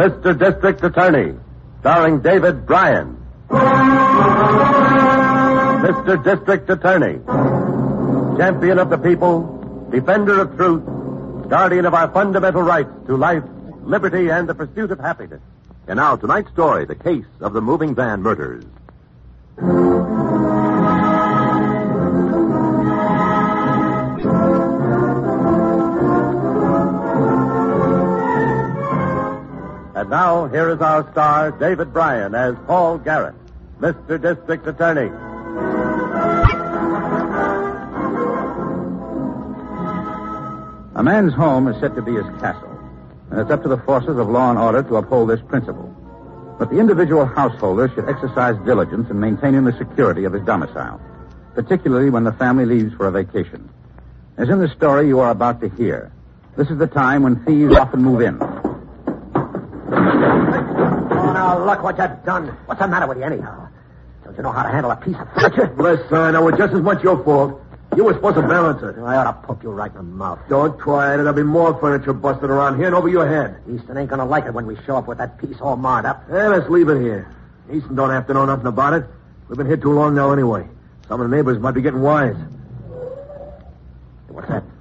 Mr. District Attorney, starring David Bryan. Mr. District Attorney, champion of the people, defender of truth, guardian of our fundamental rights to life, liberty, and the pursuit of happiness. And now, tonight's story, the case of the moving van murders. And now, here is our star, David Bryan, as Paul Garrett, Mr. District Attorney. A man's home is said to be his castle, and it's up to the forces of law and order to uphold this principle. But the individual householder should exercise diligence in maintaining the security of his domicile, particularly when the family leaves for a vacation. As in the story you are about to hear, this is the time when thieves often move in. Oh, now, look what you've done. What's the matter with you, anyhow? Don't you know how to handle a piece of furniture? Bless, son. That was just as much your fault. You were supposed to balance it. I ought to poke you right in the mouth. Don't try it. There'll be more furniture busted around here and over your head. Easton ain't gonna like it when we show up with that piece all marred up. Let's leave it here. Easton don't have to know nothing about it. We've been here too long now anyway. Some of the neighbors might be getting wise. What's that?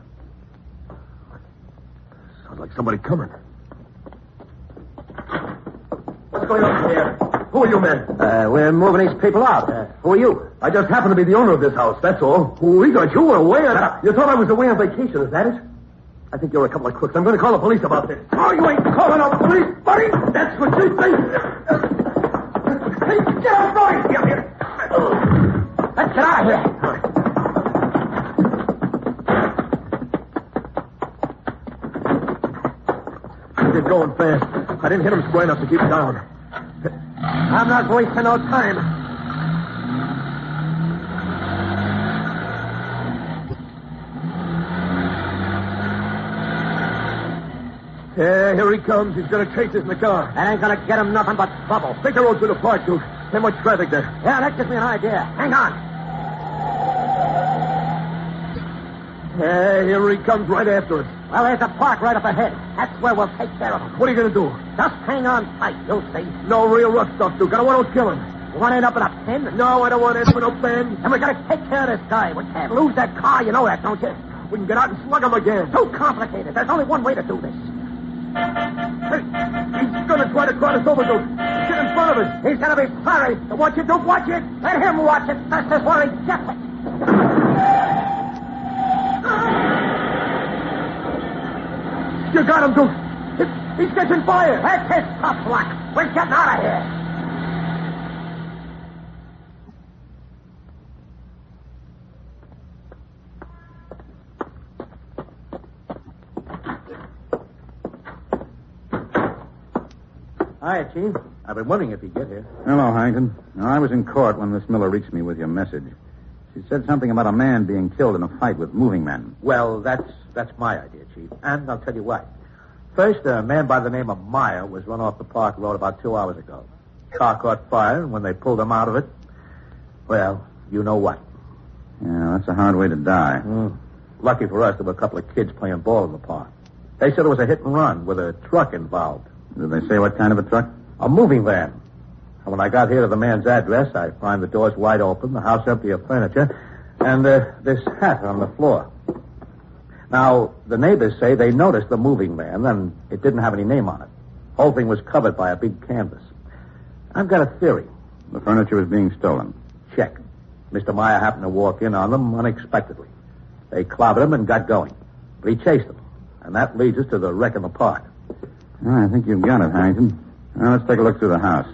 Sounds like somebody coming. What's going on here? Who are you men? We're moving these people out. Who are you? I just happen to be the owner of this house, that's all. We thought you were away on... You thought I was away on vacation, is that it? I think you're a couple of crooks. I'm going to call the police about this. Oh, you ain't calling out the police, buddy! That's what you think! Hey, get out, Brody! Get here. Let's get out of here. They're going fast. I didn't hit them square enough to keep down. I'm not wasting no time. Yeah, here he comes. He's going to chase us in the car. That ain't gonna get him nothing but trouble. Take the road to the park, Duke. There's much traffic there. Yeah, that gives me an idea. Hang on. Yeah, here he comes right after us. Well, there's a park right up ahead. That's where we'll take care of him. What are you going to do? Just hang on tight, you'll see. No real rough stuff, Duke. I don't want to kill him. You want to end up in a pen? No, I don't want to end up in a pen. And we gotta take care of this guy. We can't lose that car, you know that, don't you? We can get out and slug him again. Too complicated. There's only one way to do this. Hey, he's going to try to crowd us over, Duke. Get in front of us. He's gonna be sorry. So watch it, Duke, watch it. Let him watch it. That's just where he gets it. You got him, Duke. He's catching fire. That's his tough luck. We're getting out of here. Hi, Chief. I've been wondering if you'd get here. Hello, Harrington. Now, I was in court when Miss Miller reached me with your message. She said something about a man being killed in a fight with moving men. Well, that's my idea, Chief. And I'll tell you why. First, a man by the name of Meyer was run off the park road about 2 hours ago. Car caught fire, and when they pulled him out of it, well, you know what. Yeah, that's a hard way to die. Lucky for us, there were a couple of kids playing ball in the park. They said it was a hit and run with a truck involved. Did they say what kind of a truck? A moving van. And when I got here to the man's address, I find the doors wide open, the house empty of furniture, and this hat on the floor. Now, the neighbors say they noticed the moving van, and it didn't have any name on it. The whole thing was covered by a big canvas. I've got a theory. The furniture was being stolen. Check. Mr. Meyer happened to walk in on them unexpectedly. They clobbered him and got going. But he chased them. And that leads us to the wreck in the park. I think you've got it, Harrington. Now, let's take a look through the house.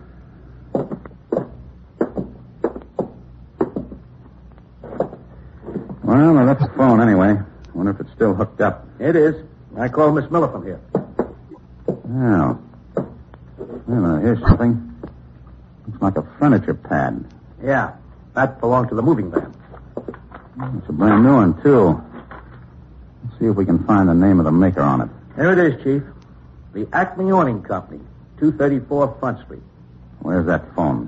Well, I left the phone anyway. Wonder if it's still hooked up. It is. I called Miss Miller from here. Well, here's something. Looks like a furniture pad. Yeah, that belonged to the moving van. It's a brand new one, too. Let's see if we can find the name of the maker on it. Here it is, Chief. The Acme Awning Company, 234 Front Street. Where's that phone?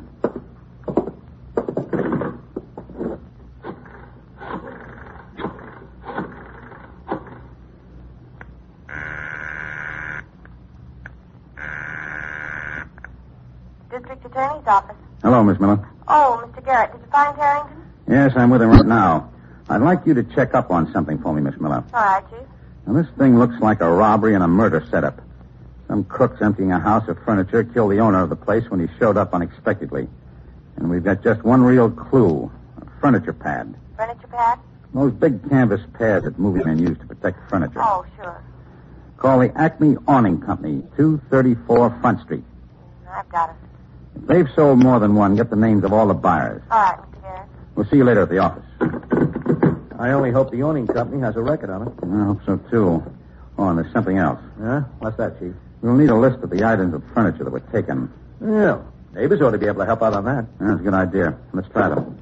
Attorney's office. Hello, Miss Miller. Oh, Mr. Garrett, did you find Harrington? Yes, I'm with him right now. I'd like you to check up on something for me, Miss Miller. All right, Chief. Now, this thing looks like a robbery and a murder setup. Some crooks emptying a house of furniture killed the owner of the place when he showed up unexpectedly. And we've got just one real clue, a furniture pad. Furniture pad? Those big canvas pads that movie men use to protect furniture. Oh, sure. Call the Acme Awning Company, 234 Front Street. I've got it. If they've sold more than one, get the names of all the buyers. All right, Mr. Garrett. We'll see you later at the office. I only hope the owning company has a record on it. I hope so, too. Oh, and there's something else. Huh? What's that, Chief? We'll need a list of the items of furniture that were taken. Yeah. Neighbors ought to be able to help out on that. That's a good idea. Let's try them.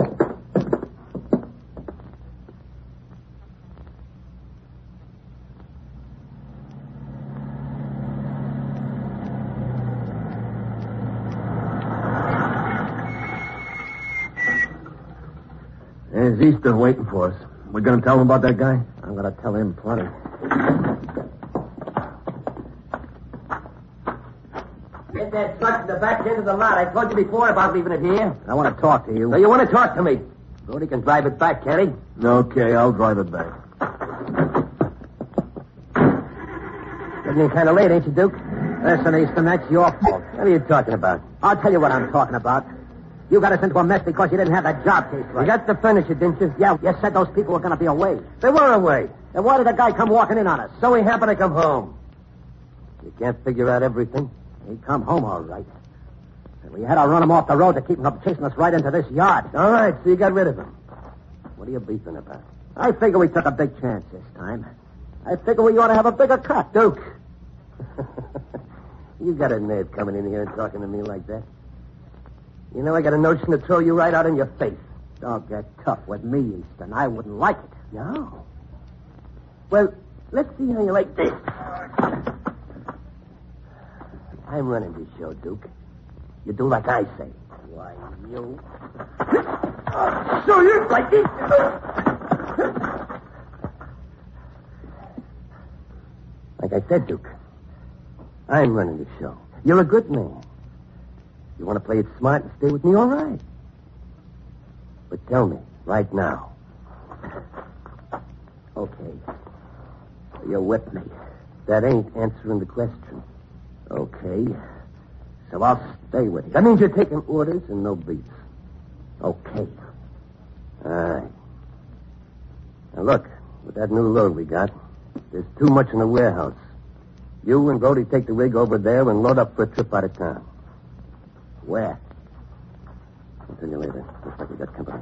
There's Easton waiting for us. We're going to tell him about that guy? I'm going to tell him plenty. Get that truck to the back end of the lot. I told you before about leaving it here. I want to talk to you. So you want to talk to me? Brody can drive it back, can't he? Okay, I'll drive it back. Getting in kind of late, ain't you, Duke? Listen, Easton, that's your fault. What are you talking about? I'll tell you what I'm talking about. You got us into a mess because you didn't have that job case right. You got to finish it, didn't you? Yeah, you said those people were going to be away. They were away. Then why did the guy come walking in on us? So he happened to come home. You can't figure out everything. He come home all right. And we had to run him off the road to keep him from chasing us right into this yard. All right, so you got rid of him. What are you beefing about? I figure we took a big chance this time. I figure we ought to have a bigger cut, Duke. You got a nerve coming in here and talking to me like that. You know, I got a notion to throw you right out in your face. Don't get tough with me, Easton. I wouldn't like it. No. Well, let's see how you like this. I'm running this show, Duke. You do like I say. Why, you... So you like this? Like I said, Duke, I'm running the show. You're a good man. You want to play it smart and stay with me, all right. But tell me, right now. Okay. You're with me. That ain't answering the question. Okay. So I'll stay with you. That means you're taking orders and no beats. Okay. All right. Now, look, with that new load we got, there's too much in the warehouse. You and Brody take the rig over there and load up for a trip out of town. Where? I'll tell you later. Looks like we got company.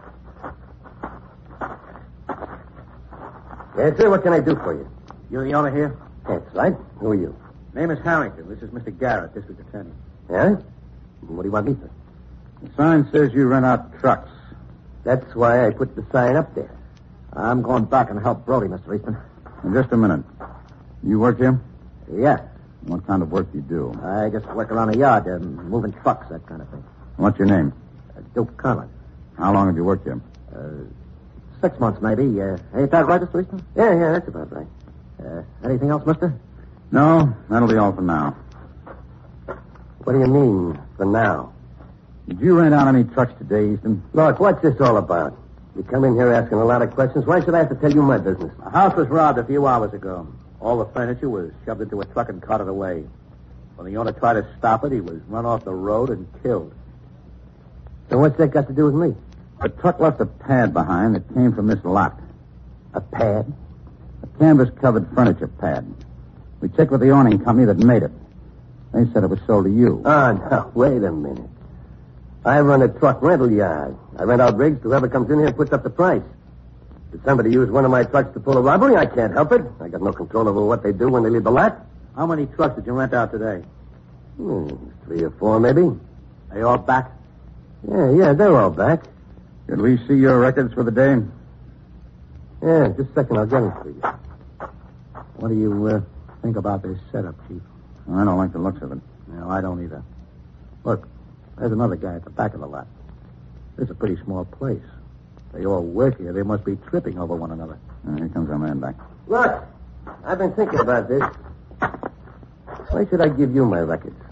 Yes, sir. What can I do for you? You're the owner here? That's right. Who are you? Name is Harrington. This is Mr. Garrett, district attorney. Yeah? What do you want me for? The sign says you rent out trucks. That's why I put the sign up there. I'm going back and help Brody, Mr. Easton. In just a minute. You work here? Yeah. What kind of work do you do? I just work around the yard, moving trucks, that kind of thing. What's your name? Duke Conlon. How long have you worked here? 6 months, maybe. Ain't that right, Mr. Easton? Yeah, that's about right. Anything else, mister? No, that'll be all for now. What do you mean, for now? Did you rent out any trucks today, Easton? Look, what's this all about? You come in here asking a lot of questions. Why should I have to tell you my business? The house was robbed a few hours ago. All the furniture was shoved into a truck and carted away. When the owner tried to stop it, he was run off the road and killed. So what's that got to do with me? The truck left a pad behind that came from this lot. A pad? A canvas-covered furniture pad. We checked with the awning company that made it. They said it was sold to you. Oh, no, wait a minute. I run a truck rental yard. I rent out rigs to whoever comes in here and puts up the price. Did somebody use one of my trucks to pull a robbery? I can't help it. I got no control over what they do when they leave the lot. How many trucks did you rent out today? 3 or 4, maybe. Are you all back? Yeah, they're all back. Could we see your records for the day? Yeah, just a second. I'll get them for you. What do you think about this setup, Chief? I don't like the looks of it. No, I don't either. Look, there's another guy at the back of the lot. This is a pretty small place. They all work here. They must be tripping over one another. Here comes our man back. Look, I've been thinking about this. Why should I give you my records?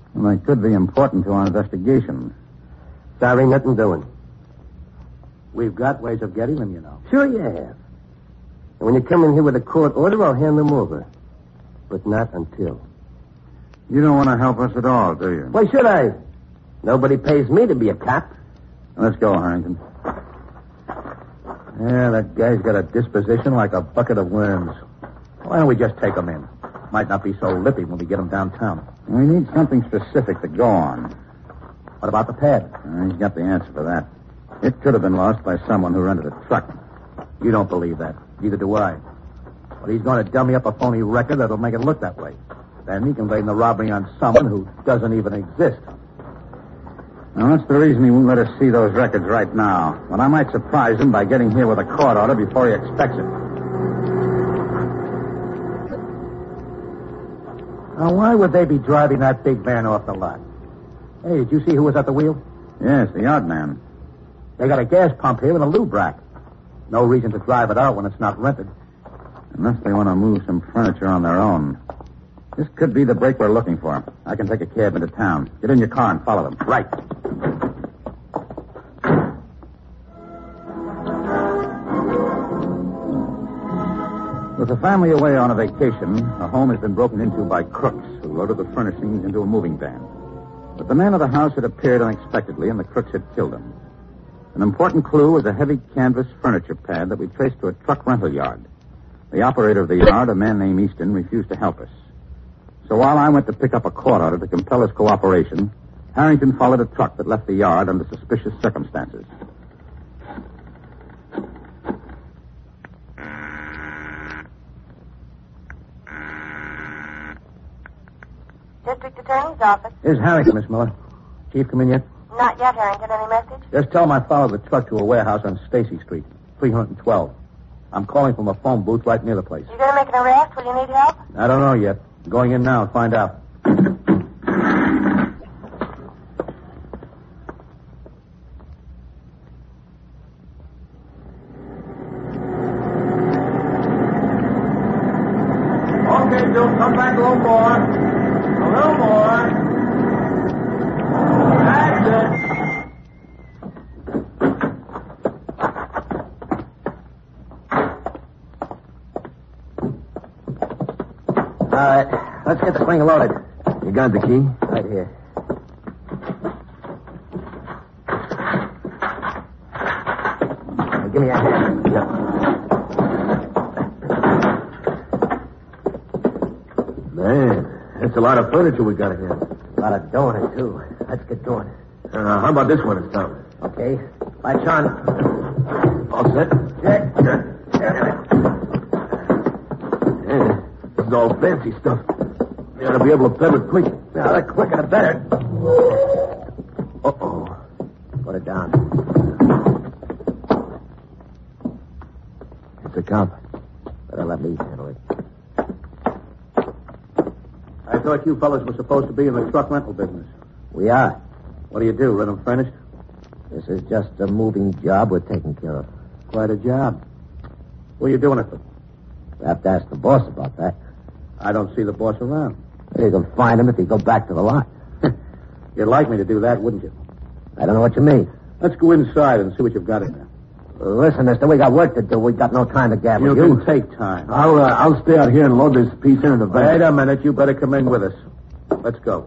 Well, they could be important to our investigation. Sorry, nothing doing. We've got ways of getting them, you know. Sure you have. And when you come in here with a court order, I'll hand them over. But not until. You don't want to help us at all, do you? Why should I? Nobody pays me to be a cop. Let's go, Harrington. Yeah, that guy's got a disposition like a bucket of worms. Why don't we just take him in? Might not be so lippy when we get him downtown. We need something specific to go on. What about the pad? He's got the answer for that. It could have been lost by someone who rented a truck. You don't believe that. Neither do I. But he's going to dummy up a phony record that'll make it look that way. Then he can blame the robbery on someone who doesn't even exist. Now, that's the reason he won't let us see those records right now. But I might surprise him by getting here with a court order before he expects it. Now, why would they be driving that big van off the lot? Hey, did you see who was at the wheel? Yes, the yard man. They got a gas pump here and a lube rack. No reason to drive it out when it's not rented. Unless they want to move some furniture on their own. This could be the break we're looking for. I can take a cab into town. Get in your car and follow them. Right. With the family away on a vacation, the home has been broken into by crooks who loaded the furnishings into a moving van. But the man of the house had appeared unexpectedly, and the crooks had killed him. An important clue was a heavy canvas furniture pad that we traced to a truck rental yard. The operator of the yard, a man named Easton, refused to help us. So while I went to pick up a court order to compel his cooperation, Harrington followed a truck that left the yard under suspicious circumstances. District Attorney's Office. Here's Harrington, Miss Miller. Chief come in yet? Not yet, Harrington. Any message? Just tell him I followed the truck to a warehouse on Stacy Street, 312. I'm calling from a phone booth right near the place. You going to make an arrest? Will you need help? I don't know yet. I'm going in now and find out. Okay, Bill, come back a little more. A little more. That's it. All right, let's get the thing loaded. You got the key? Right here. Now, give me a hand. Yeah. Man, that's a lot of furniture we got here. A lot of dough in it, too. Let's get going. How about this one in town? Okay. Lights on. All set? Check. Yeah, this is all fancy stuff. You ought to be able to pedal it quick. Now, the quicker the better. Uh-oh. Put it down. It's a cop. Better let me handle it. I thought you fellas were supposed to be in the truck rental business. We are. What do you do, rent them furnished? This is just a moving job we're taking care of. Quite a job. What are you doing it for? We have to ask the boss about that. I don't see the boss around. You can find him if you go back to the lot. You'd like me to do that, wouldn't you? I don't know what you mean. Let's go inside and see what you've got in there. Listen, mister, we got work to do. We got no time to gabble. You can take time. I'll stay out here and load this piece into the van. Wait a minute. You better come in with us. Let's go.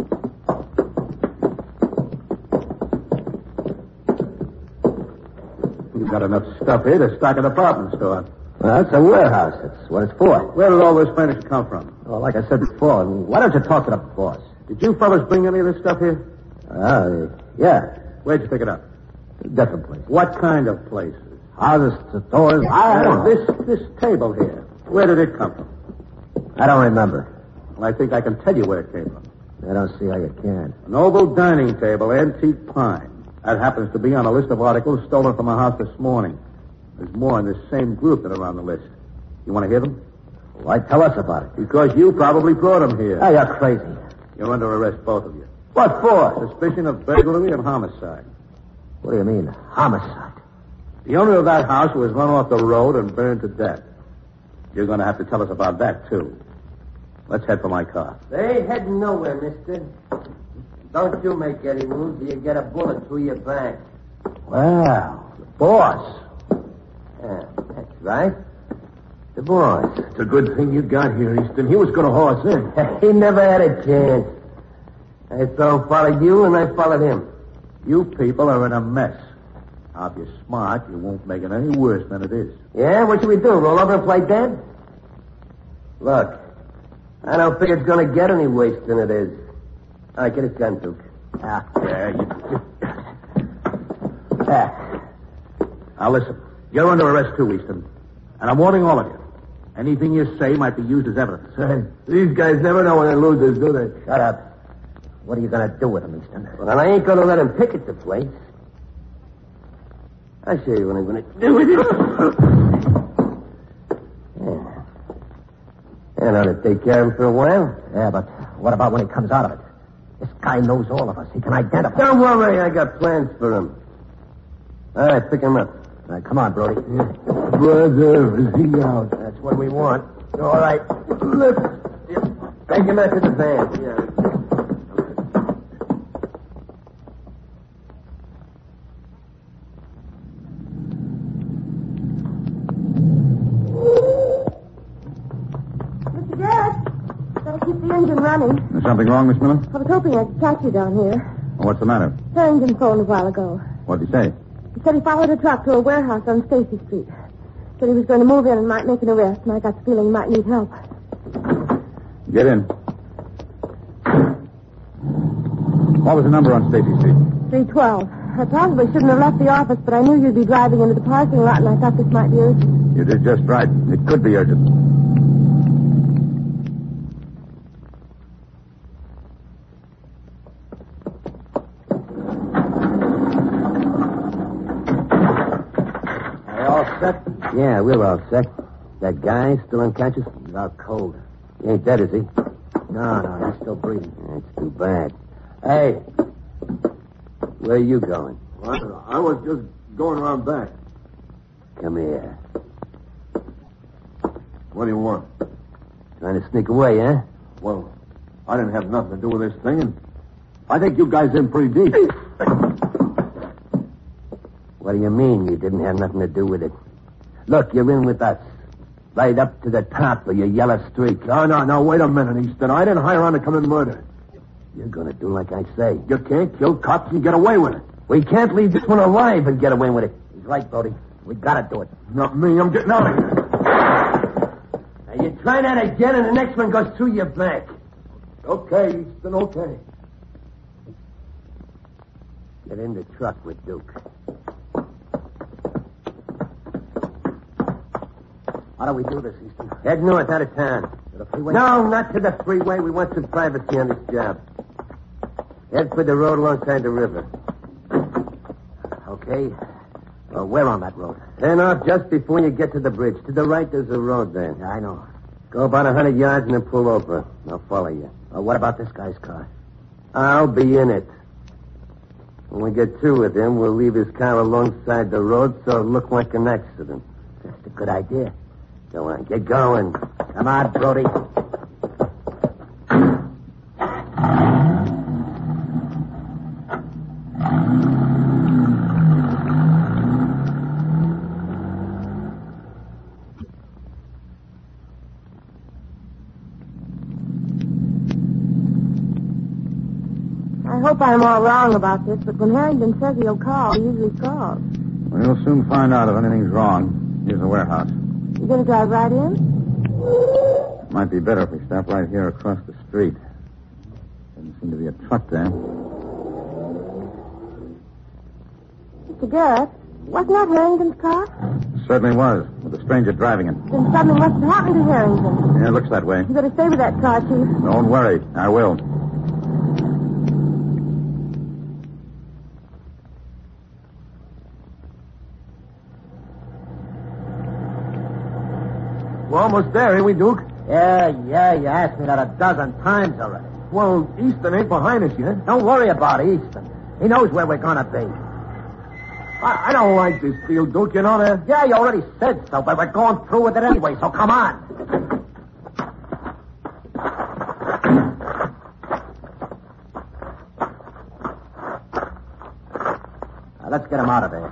You've got enough stuff here to stock a department store. Well, it's a warehouse. It's what it's for. Where did all this furniture come from? Well, like I said before, why don't you talk to the boss? Did you fellas bring any of this stuff here? Yeah. Where'd you pick it up? Different place. What kind of places? Houses, stores. I don't know. This table here. Where did it come from? I don't remember. Well, I think I can tell you where it came from. I don't see how you can. An oval dining table, antique pine. That happens to be on a list of articles stolen from a house this morning. There's more in this same group that are on the list. You want to hear them? Why tell us about it? Because you probably brought them here. Oh, you're crazy. You're under arrest, both of you. What for? Suspicion of burglary and homicide. What do you mean, homicide? The owner of that house was run off the road and burned to death. You're going to have to tell us about that, too. Let's head for my car. They ain't heading nowhere, mister. Don't you make any moves or you get a bullet through your back. Well, the boss. Yeah, that's right. The boss. It's a good thing you got here, Easton. He was going to haul us in. He never had a chance. I followed you and I followed him. You people are in a mess. Now, if you're smart, you won't make it any worse than it is. Yeah? What should we do? Roll over and play dead? Look, I don't think it's going to get any worse than it is. All right, get his gun, Duke. Yeah, Now, listen. You're under arrest, too, Easton. And I'm warning all of you. Anything you say might be used as evidence. These guys never know when they're losers, do they? Shut up. What are you going to do with him, Easton? Well, I ain't going to let him picket the place. I'll show you what I'm going to do with him. Yeah. And ought to take care of him for a while. Yeah, but what about when he comes out of it? This guy knows all of us. He can identify. Don't worry, I got plans for him. All right, pick him up. All right, come on, Brody. Brother, is he out? That's what we want. All right. Lift. Take him out to the van. Yeah. Mr. Garrett, gotta keep the engine running. There's something wrong, Miss Miller? I was hoping I could catch you down here. Well, what's the matter? Harrington phoned a while ago. What'd he say? He said he followed a truck to a warehouse on Stacy Street. Said he was going to move in and might make an arrest, and I got the feeling he might need help. Get in. What was the number on Stacy Street? 312. I probably shouldn't have left the office, but I knew you'd be driving into the parking lot, and I thought this might be urgent. You did just right. It could be urgent. Set? Yeah, we're all set. That guy still unconscious? He's out cold. He ain't dead, is he? No, he's still breathing. That's too bad. Hey, where are you going? Well, I was just going around back. Come here. What do you want? Trying to sneak away, huh? Well, I didn't have nothing to do with this thing, and I think you guys in pretty deep. What do you mean you didn't have nothing to do with it? Look, you're in with us. Right up to the top of your yellow streak. No, wait a minute, Easton. I didn't hire on to come and murder. You're going to do like I say. You can't kill cops and get away with it. We can't leave this one alive and get away with it. He's right, Brody. We got to do it. Not me. I'm getting out of here. Now, you try that again, and the next one goes through your back. Okay, Easton, okay. Get in the truck with Duke. How do we do this, Easton? Head north out of town. To the freeway? No, not to the freeway. We want some privacy on this job. Head for the road alongside the river. Okay. Well, we're on that road. Turn off just before you get to the bridge. To the right, there's a road there. Yeah, I know. Go about 100 yards and then pull over. I'll follow you. What about this guy's car? I'll be in it. When we get through with him, we'll leave his car alongside the road so it'll look like an accident. That's a good idea. Go on, get going. Come on, Brody. I hope I'm all wrong about this, but when Harrington says he'll call, he usually calls. Well, you'll soon find out if anything's wrong. Here's the warehouse. You going to drive right in? Might be better if we stop right here across the street. Doesn't seem to be a truck there. Mr. Garrett, wasn't that Harrington's car? Certainly was, with a stranger driving it. Then something must have happened to Harrington. Yeah, it looks that way. You better stay with that car, Chief. Don't worry, I will. We're almost there, ain't we, Duke? Yeah, you asked me that a dozen times already. Well, Easton ain't behind us yet. Don't worry about Easton. He knows where we're gonna be. I don't like this deal, Duke. You know that? Yeah, you already said so, but we're going through with it anyway, so come on. Now, let's get him out of there.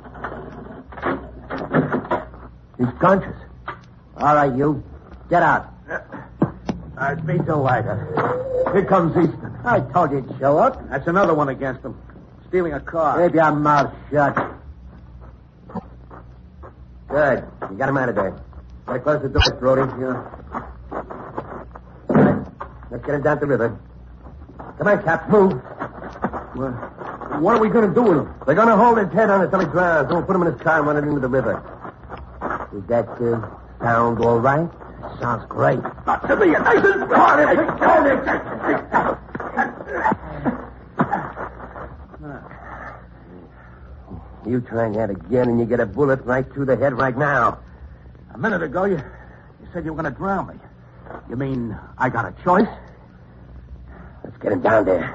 He's conscious. All right, you. Get out. I'd be delighted. Here comes Easton. I told you he'd show up. That's another one against him. Stealing a car. Keep your mouth shut. Good. You got him out of there. Better close the door, Brody. Yeah. All right. Let's get him down the river. Come on, Cap. Move. What are we going to do with him? We're going to hold his head on until he drowns. Then we'll put him in his car and run it into the river. Does that sound all right? Sounds great. Not to me. You try that again and you get a bullet right through the head right now. A minute ago, you said you were going to drown me. You mean I got a choice? Let's get him down there.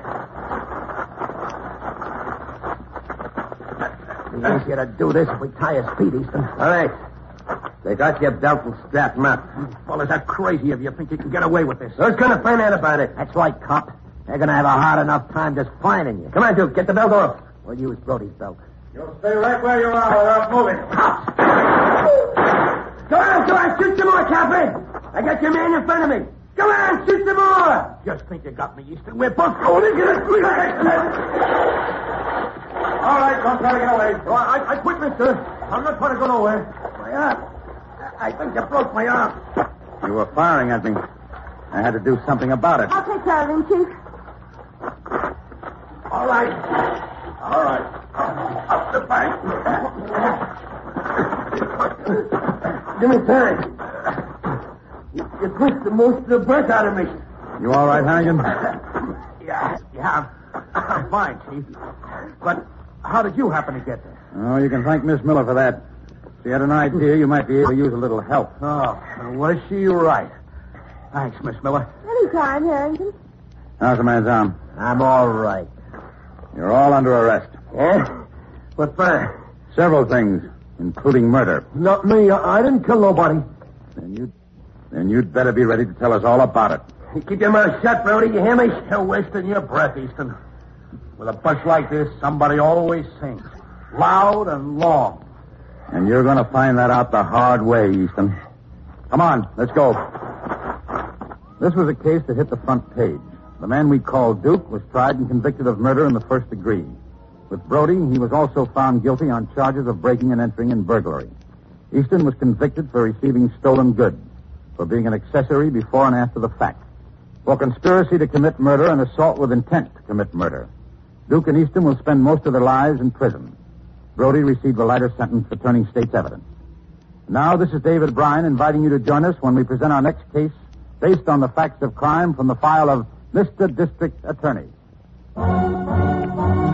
It's easier to do this if we tie his feet, Easton. All right. They got your belt and strap him up. Well, is that crazy if you think you can get away with this? Who's going to find out about it? That's right, cop. They're going to have a hard enough time just finding you. Come on, Duke. Get the belt off. We'll use Brody's belt. You'll stay right where you are without moving. Go on. Shoot some more, Captain. I got your man in front of me. Go on, shoot some more. Just think you got me, Easton. We're both going to get it. All right, don't try to get away. Oh, I quit, mister. I'm not trying to go nowhere. My arm. I think you broke my arm. You were firing at me. I had to do something about it. I'll take care of him, Chief. All right. Up the bank. Give me time. You pushed the most of the breath out of me. You all right, Hannigan? Yeah. I'm fine, Chief. But how did you happen to get there? Oh, you can thank Miss Miller for that. She had an idea you might be able to use a little help. Oh, was she right? Thanks, Miss Miller. Anytime, Harrington. How's the man's arm? I'm all right. You're all under arrest. Yeah? What for? Several things, including murder. Not me. I didn't kill nobody. Then you'd better be ready to tell us all about it. You keep your mouth shut, Brody. You hear me? You're wasting your breath, Easton. With a bunch like this, somebody always sings. Loud and long. And you're going to find that out the hard way, Easton. Come on, let's go. This was a case that hit the front page. The man we called Duke was tried and convicted of murder in the first degree. With Brody, he was also found guilty on charges of breaking and entering and burglary. Easton was convicted for receiving stolen goods, for being an accessory before and after the fact, for conspiracy to commit murder and assault with intent to commit murder. Duke and Easton will spend most of their lives in prison. Brody received a lighter sentence for turning state's evidence. Now, this is David Bryan inviting you to join us when we present our next case based on the facts of crime from the file of Mr. District Attorney.